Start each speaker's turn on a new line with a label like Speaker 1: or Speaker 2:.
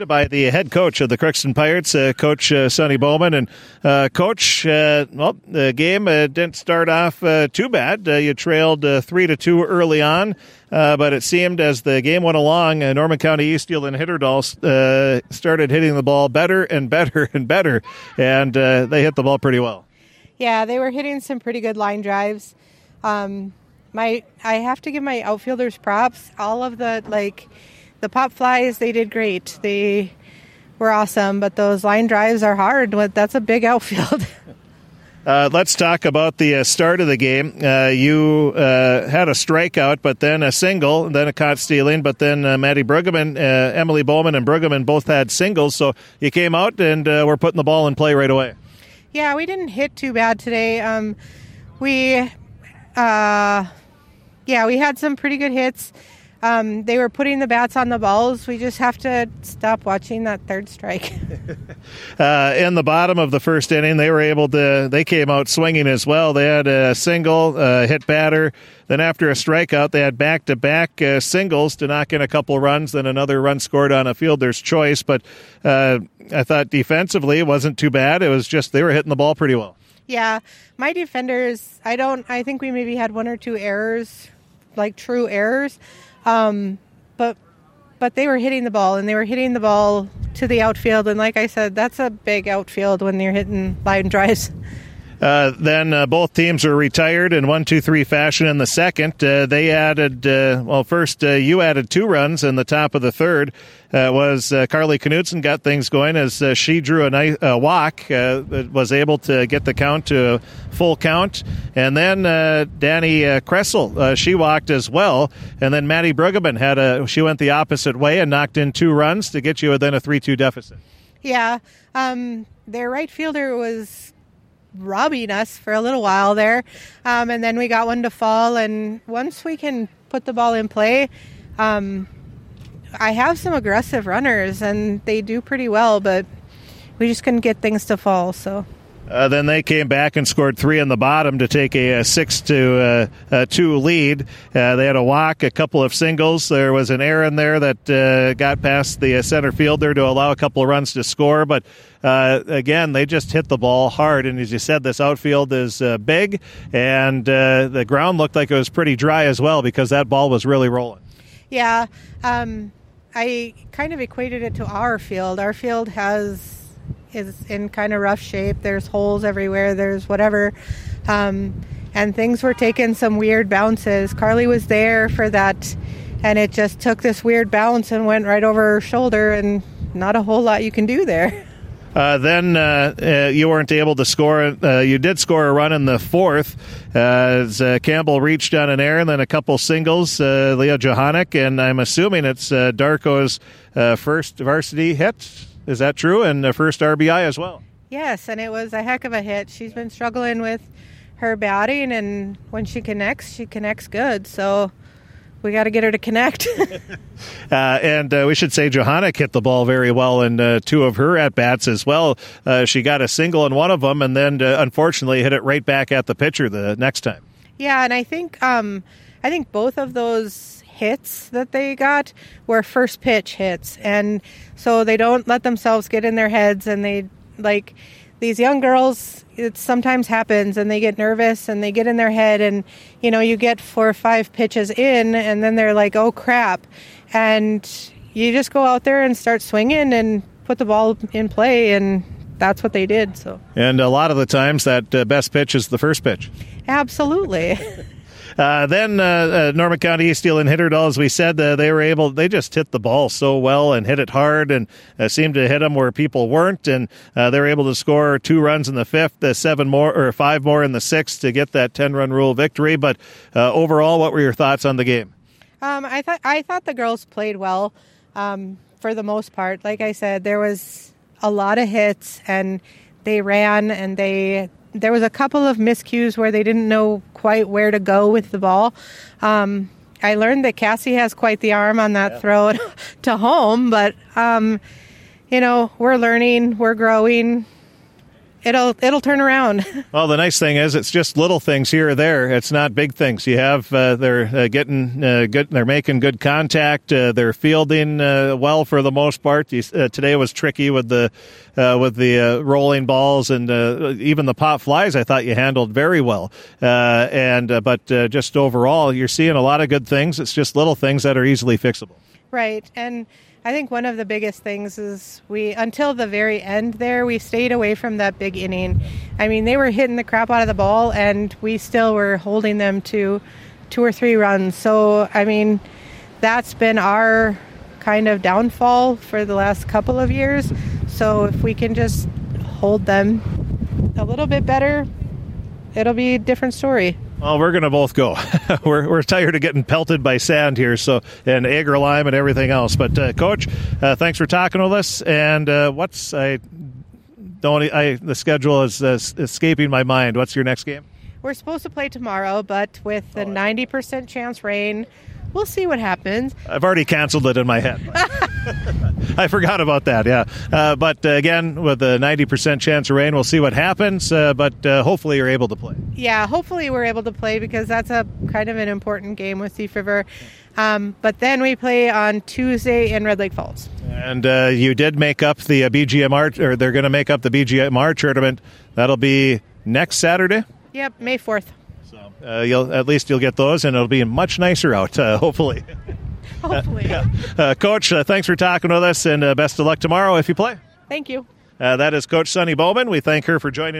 Speaker 1: By the head coach of the Crookston Pirates, Coach Sonny Bowman. And Coach, the game didn't start off too bad. You trailed 3-2 early on, but it seemed as the game went along, Norman County Eastfield and Hitterdal started hitting the ball better and better and better, and they hit the ball pretty well.
Speaker 2: Yeah, they were hitting some pretty good line drives. I have to give my outfielders props. All of the pop flies, they did great. They were awesome, but those line drives are hard. That's a big outfield.
Speaker 1: Let's talk about the start of the game. You had a strikeout, but then a single, and then a caught stealing, but then Maddie Brueggemann, Emily Bowman and Brueggemann both had singles, so you came out and were putting the ball in play right away.
Speaker 2: Yeah, we didn't hit too bad today. We had some pretty good hits. They were putting the bats on the balls. We just have to stop watching that third strike.
Speaker 1: In the bottom of the first inning, they came out swinging as well. They had a single, hit batter. Then after a strikeout, they had back-to-back singles to knock in a couple runs. Then another run scored on a fielder's choice. But I thought defensively it wasn't too bad. It was just they were hitting the ball pretty well.
Speaker 2: Yeah, my defenders, I think we maybe had one or two errors, like true errors. But they were hitting the ball, and they were hitting the ball to the outfield. And like I said, that's a big outfield when you're hitting line drives.
Speaker 1: Then both teams were retired in 1-2-3 fashion in the second. They added, first you added 2 runs in the top of the third. Was Carly Knudsen got things going as she drew a walk, was able to get the count to a full count. And then Danny Kressel, she walked as well. And then Maddie Brueggemann she went the opposite way and knocked in 2 runs to get you within a 3-2 deficit.
Speaker 2: Yeah, their right fielder was robbing us for a little while there, and then we got one to fall, and once we can put the ball in play, I have some aggressive runners and they do pretty well, but we just couldn't get things to fall. So
Speaker 1: then they came back and scored 3 in the bottom to take a 6-2 lead. They had a walk, a couple of singles. There was an error in there that got past the center fielder to allow a couple of runs to score. But again, they just hit the ball hard. And as you said, this outfield is big, and the ground looked like it was pretty dry as well because that ball was really rolling.
Speaker 2: Yeah, I kind of equated it to our field. Our field is in kind of rough shape. There's holes everywhere. There's whatever. And things were taking some weird bounces. Carly was there for that, and it just took this weird bounce and went right over her shoulder, and not a whole lot you can do there.
Speaker 1: Then you weren't able to score. You did score a run in the fourth as Campbell reached on an error, and then a couple singles. Leah Johannek, and I'm assuming it's Darko's first varsity hit. Is that true? And the first RBI as well.
Speaker 2: Yes, and it was a heck of a hit. She's been struggling with her batting, and when she connects good. So we got to get her to connect.
Speaker 1: And we should say Johannek hit the ball very well in 2 of her at-bats as well. She got a single in one of them, and then unfortunately hit it right back at the pitcher the next time.
Speaker 2: Yeah, and I think both of those hits that they got were first pitch hits, and so they don't let themselves get in their heads, and they, like these young girls, it sometimes happens and they get nervous and they get in their head, and you get 4 or 5 pitches in and then they're like, oh crap, and you just go out there and start swinging and put the ball in play, and that's what they did. So, and
Speaker 1: a lot of the times that best pitch is the first pitch.
Speaker 2: Absolutely.
Speaker 1: Then Norman County Eastfield and Hitterdal, as we said, they just hit the ball so well and hit it hard, and seemed to hit them where people weren't, and they were able to score 2 runs in the 5th, 5 more in the 6th to get that 10-run rule victory. But overall, what were your thoughts on the game?
Speaker 2: I thought the girls played well for the most part. Like I said, there was a lot of hits, and they ran, and there was a couple of miscues where they didn't know quite where to go with the ball. I learned that Cassie has quite the arm on that throw to home, but, we're learning, we're growing. it'll turn around.
Speaker 1: Well, the nice thing is it's just little things here or there. It's not big things. You have they're getting good. They're making good contact. They're fielding well for the most part. Today was tricky with the rolling balls and even the pop flies. I thought you handled very well. But just overall, you're seeing a lot of good things. It's just little things that are easily fixable.
Speaker 2: Right, and I think one of the biggest things is until the very end there, we stayed away from that big inning. I mean, they were hitting the crap out of the ball, and we still were holding them to 2 or 3 runs. So, I mean, that's been our kind of downfall for the last couple of years. So if we can just hold them a little bit better, it'll be a different story.
Speaker 1: Well, we're going to both go. we're tired of getting pelted by sand here, and egg or lime and everything else. But Coach, thanks for talking with us. And the schedule is escaping my mind. What's your next game?
Speaker 2: We're supposed to play tomorrow, but with the 90% chance rain, we'll see what happens.
Speaker 1: I've already canceled it in my head. I forgot about that, yeah. But again, with a 90% chance of rain, we'll see what happens. But hopefully you're able to play.
Speaker 2: Yeah, hopefully we're able to play because that's a kind of an important game with Thief River. But then we play on Tuesday in Red Lake Falls.
Speaker 1: And you did make up the BGMR, or they're going to make up the BGMR tournament. That'll be next Saturday?
Speaker 2: Yep, May 4th.
Speaker 1: So you'll get those, and it'll be much nicer out, hopefully.
Speaker 2: Hopefully.
Speaker 1: Coach, thanks for talking with us, and best of luck tomorrow if you play.
Speaker 2: Thank you.
Speaker 1: That is Coach Sunny Bowman. We thank her for joining